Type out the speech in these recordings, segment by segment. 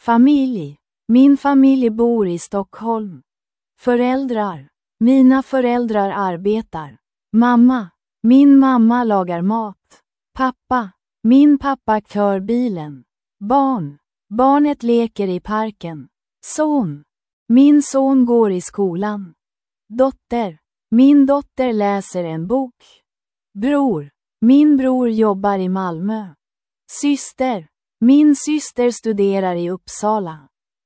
Familj. Min familj bor i Stockholm. Föräldrar. Mina föräldrar arbetar. Mamma. Min mamma lagar mat. Pappa. Min pappa kör bilen. Barn. Barnet leker i parken. Son. Min son går i skolan. Dotter. Min dotter läser en bok. Bror. Min bror jobbar i Malmö. Syster. Min syster studerar i Uppsala.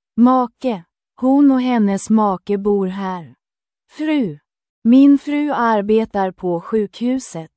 Make. Hon och hennes make bor här. Fru. Min fru arbetar på sjukhuset.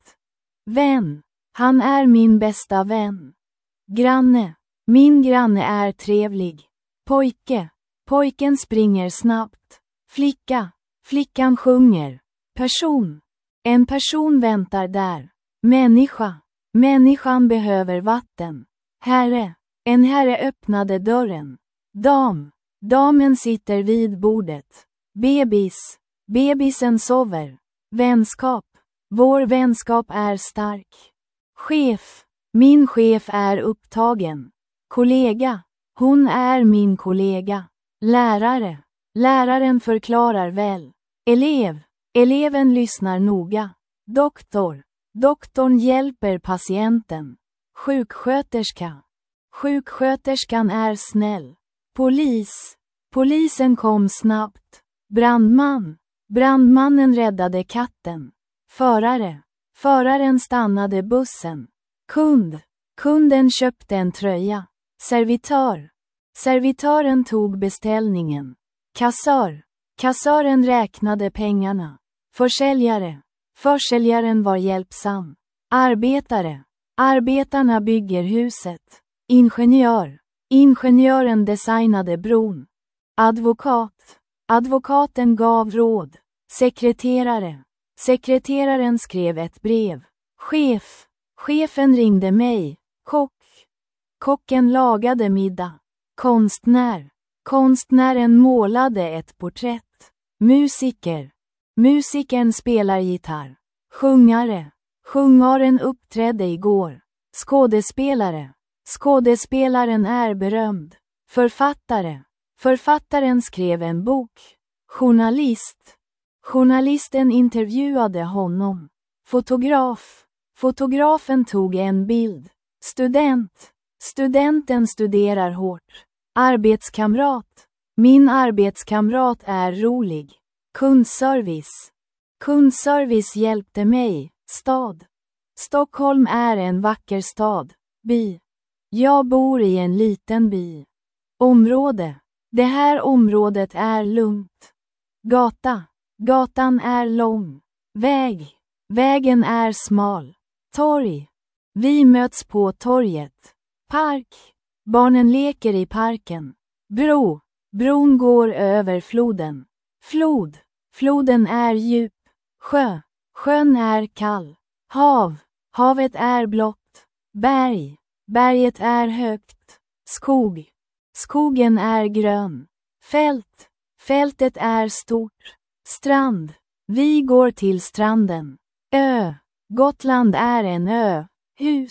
Vän. Han är min bästa vän. Granne. Min granne är trevlig. Pojke. Pojken springer snabbt. Flicka. Flickan sjunger. Person. En person väntar där. Människa. Människan behöver vatten. Herre. En herre öppnade dörren. Dam. Damen sitter vid bordet. Bebis. Bebisen sover. Vänskap. Vår vänskap är stark. Chef. Min chef är upptagen. Kollega. Hon är min kollega. Lärare. Läraren förklarar väl. Elev. Eleven lyssnar noga. Doktor. Doktorn hjälper patienten. Sjuksköterska. Sjuksköterskan är snäll. Polis. Polisen kom snabbt. Brandman. Brandmannen räddade katten. Förare. Föraren stannade bussen. Kund. Kunden köpte en tröja. Servitör. Servitören tog beställningen. Kassör. Kassören räknade pengarna. Försäljare. Försäljaren var hjälpsam. Arbetare. Arbetarna bygger huset. Ingenjör. Ingenjören designade bron. Advokat. Advokaten gav råd. Sekreterare. Sekreteraren skrev ett brev. Chef. Chefen ringde mig. Kock. Kocken lagade middag. Konstnär. Konstnären målade ett porträtt. Musiker. Musikern spelar gitarr. Sjungare. Sjungaren uppträdde igår. Skådespelare. Skådespelaren är berömd. Författare. Författaren skrev en bok. Journalist. Journalisten intervjuade honom. Fotograf. Fotografen tog en bild. Student. Studenten studerar hårt. Arbetskamrat. Min arbetskamrat är rolig. Kundservice. Kundservice hjälpte mig. Stad. Stockholm är en vacker stad. By. Jag bor i en liten by. Område. Det här området är lugnt. Gata. Gatan är lång. Väg. Vägen är smal. Torg. Vi möts på torget. Park. Barnen leker i parken. Bro. Bron går över floden. Flod. Floden är djup. Sjö. Sjön är kall. Hav. Havet är blått. Berg. Berget är högt. Skog. Skogen är grön. Fält. Fältet är stort. Strand. Vi går till stranden. Ö. Gotland är en ö. Hus.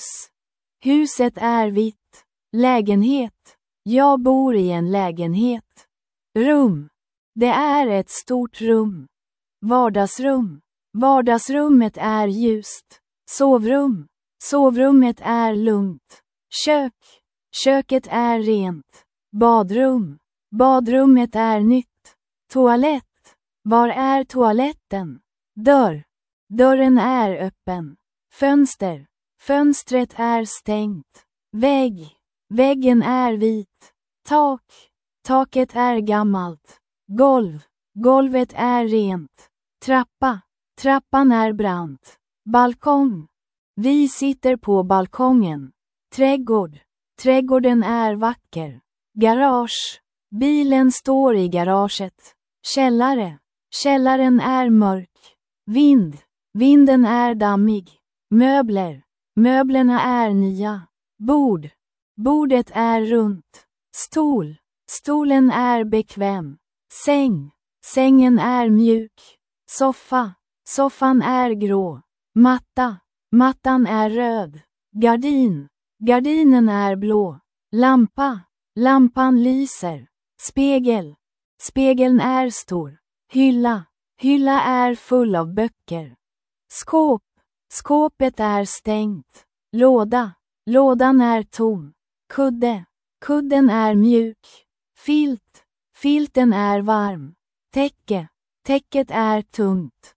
Huset är vitt. Lägenhet. Jag bor i en lägenhet. Rum. Det är ett stort rum. Vardagsrum. Vardagsrummet är ljust. Sovrum. Sovrummet är lugnt. Kök. Köket är rent. Badrum. Badrummet är nytt. Toalett. Var är toaletten? Dörr. Dörren är öppen. Fönster. Fönstret är stängt. Vägg. Väggen är vit. Tak. Taket är gammalt. Golv. Golvet är rent. Trappa. Trappan är brant. Balkong. Vi sitter på balkongen. Trädgård. Trädgården är vacker. Garage. Bilen står i garaget. Källare. Källaren är mörk. Vind. Vinden är dammig. Möbler. Möblerna är nya. Bord. Bordet är runt. Stol. Stolen är bekväm. Säng. Sängen är mjuk. Soffa. Soffan är grå. Matta. Mattan är röd. Gardin. Gardinen är blå. Lampa. Lampan lyser. Spegel. Spegeln är stor. Hylla. Hylla är full av böcker. Skåp. Skåpet är stängt. Låda. Lådan är tom. Kudde. Kudden är mjuk. Filt. Filten är varm. Täcke. Täcket är tungt.